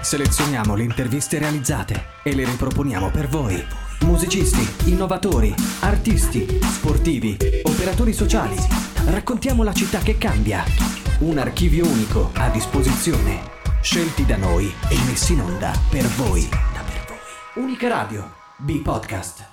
Selezioniamo le interviste realizzate e le riproponiamo per voi. Musicisti, innovatori, artisti, sportivi, operatori sociali. Raccontiamo la città che cambia. Un archivio unico a disposizione. Scelti da noi e messi in onda per voi. Unica Radio, B-Podcast.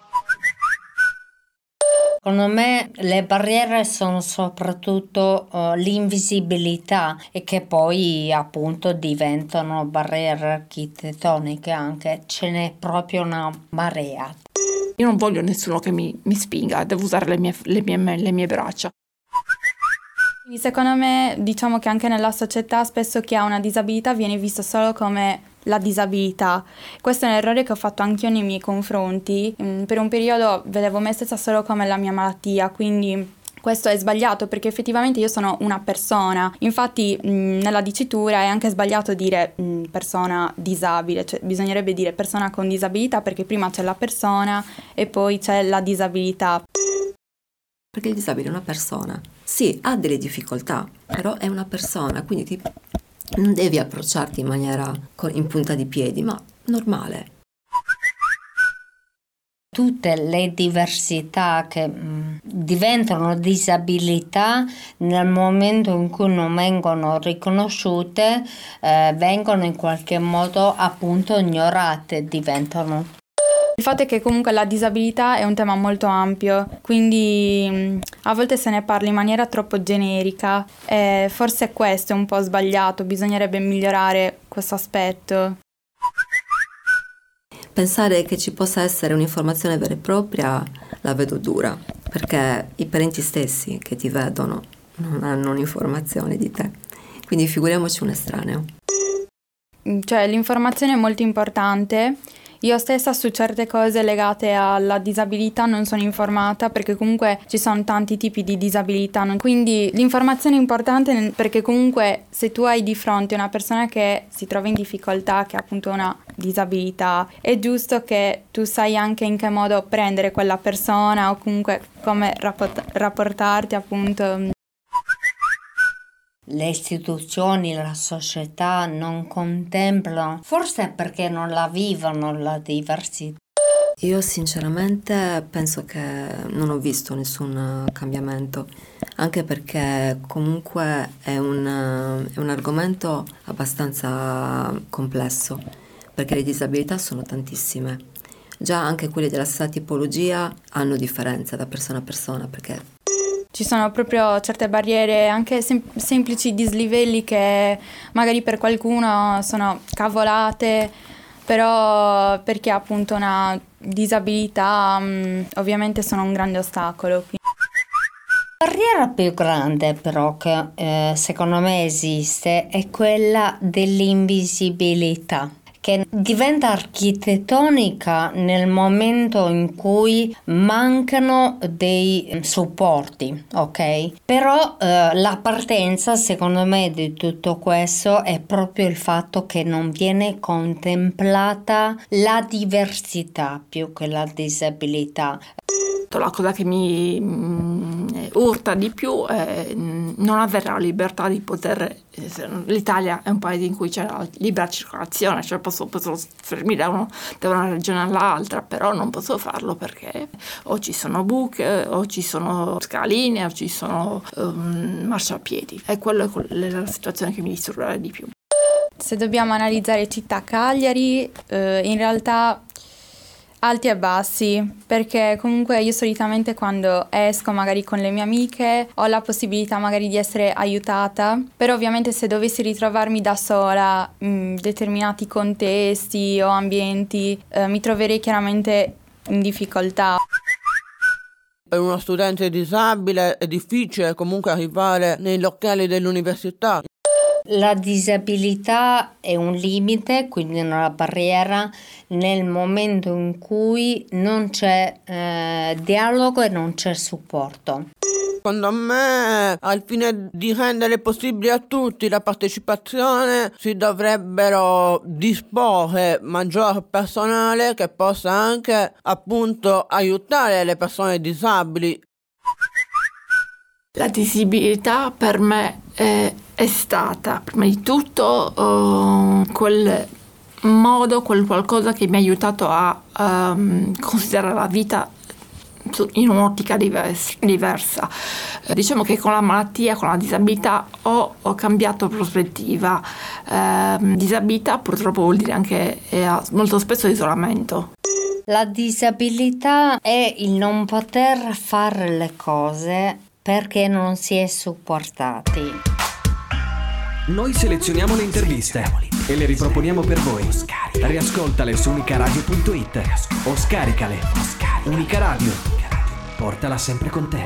Secondo me le barriere sono soprattutto l'invisibilità e che poi appunto diventano barriere architettoniche anche, ce n'è proprio una marea. Io non voglio nessuno che mi spinga, devo usare le mie braccia. Secondo me, diciamo che anche nella società spesso chi ha una disabilità viene visto solo come la disabilità. Questo è un errore che ho fatto anch'io nei miei confronti. Per un periodo vedevo me stessa solo come la mia malattia, quindi questo è sbagliato perché effettivamente io sono una persona. Infatti nella dicitura è anche sbagliato dire persona disabile, cioè bisognerebbe dire persona con disabilità perché prima c'è la persona e poi c'è la disabilità. Perché il disabile è una persona. Sì, ha delle difficoltà, però è una persona, quindi non devi approcciarti in maniera in punta di piedi, ma normale. Tutte le diversità che diventano disabilità nel momento in cui non vengono riconosciute, vengono in qualche modo appunto ignorate, diventano. Il fatto è che comunque la disabilità è un tema molto ampio, quindi a volte se ne parla in maniera troppo generica e forse questo è un po' sbagliato, bisognerebbe migliorare questo aspetto. Pensare che ci possa essere un'informazione vera e propria la vedo dura, perché i parenti stessi che ti vedono non hanno un'informazione di te, quindi figuriamoci un estraneo. Cioè l'informazione è molto importante. Io stessa su certe cose legate alla disabilità non sono informata perché comunque ci sono tanti tipi di disabilità, quindi l'informazione è importante perché comunque se tu hai di fronte una persona che si trova in difficoltà, che ha appunto una disabilità, è giusto che tu sai anche in che modo prendere quella persona o comunque come rapportarti appunto. Le istituzioni, la società non contemplano, forse perché non la vivono la diversità. Io sinceramente penso che non ho visto nessun cambiamento, anche perché comunque è un argomento abbastanza complesso, perché le disabilità sono tantissime. Già anche quelle della stessa tipologia hanno differenza da persona a persona, perché ci sono proprio certe barriere, anche semplici dislivelli che magari per qualcuno sono cavolate, però perché ha appunto una disabilità ovviamente sono un grande ostacolo. La barriera più grande però che secondo me esiste è quella dell'invisibilità, che diventa architettonica nel momento in cui mancano dei supporti, ok? Però la partenza, secondo me, di tutto questo è proprio il fatto che non viene contemplata la diversità più che la disabilità. La cosa che mi urta di più è non avere la libertà di poter. L'Italia è un paese in cui c'è la libera circolazione, cioè posso fermarmi da una regione all'altra, però non posso farlo perché o ci sono buche, o ci sono scaline, o ci sono marciapiedi. E quella è la situazione che mi disturba di più. Se dobbiamo analizzare città Cagliari, in realtà alti e bassi, perché comunque io solitamente quando esco magari con le mie amiche ho la possibilità magari di essere aiutata, però ovviamente se dovessi ritrovarmi da sola in determinati contesti o ambienti mi troverei chiaramente in difficoltà. Per uno studente disabile è difficile comunque arrivare nei locali dell'università. La disabilità è un limite, quindi una barriera nel momento in cui non c'è dialogo e non c'è supporto. Secondo me, al fine di rendere possibile a tutti la partecipazione, si dovrebbero disporre maggior personale che possa anche appunto aiutare le persone disabili. La disabilità per me è è stata prima di tutto quel modo, quel qualcosa che mi ha aiutato a considerare la vita in un'ottica diversa. Diciamo che con la malattia, con la disabilità ho cambiato prospettiva. Disabilità purtroppo vuol dire anche molto spesso isolamento. La disabilità è il non poter fare le cose perché non si è supportati. Noi selezioniamo le interviste e le riproponiamo per voi. Riascoltale su unicaradio.it o scaricale. Unica Radio. Portala sempre con te.